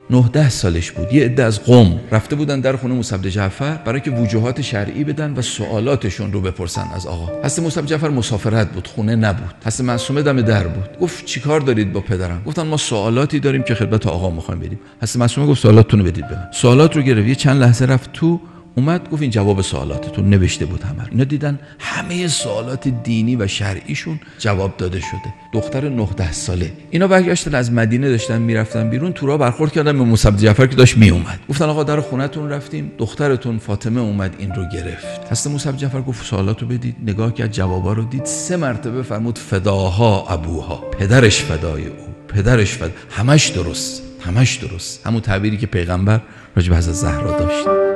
9-10 سالش بود. یه عده از قم رفته بودن در خونه موسی بن جعفر برای که وجوهات شرعی بدن و سوالاتشون رو بپرسن از آقا. حضرت موسی بن جعفر مسافرت بود، خونه نبود. حضرت معصومه دم در بود. گفت چیکار دارید با پدرم؟ گفتن ما سوالاتی داریم که خدمت آقا می‌خوایم بدیم. حضرت معصومه گفت سوالاتتون رو بدید به من. سوالات رو گرفت، یه چند لحظه رفت تو، اومد گفت این جواب سوالاتتون، نوشته بود همه. اینا دیدن همه سوالات دینی و شرعیشون جواب داده شده. دختر 9-10 ساله. اینا برگشتن از مدینه داشتن میرفتن بیرون، تو راه برخورد کردن به موسی بن جعفر که داشت میومد. گفتن آقا در خونتون رفتیم، دخترتون فاطمه اومد این رو گرفت. حضرت موسی بن جعفر گفت سوالاتو بدید. نگاه کرد، جوابا رو دید. 3 مرتبه فرمود فداها ابوها، پدرش فدای او، پدرش فدای. همش درست، همش درست. همون تعبیری که پیغمبر راجع به حضرت زهرا داشت.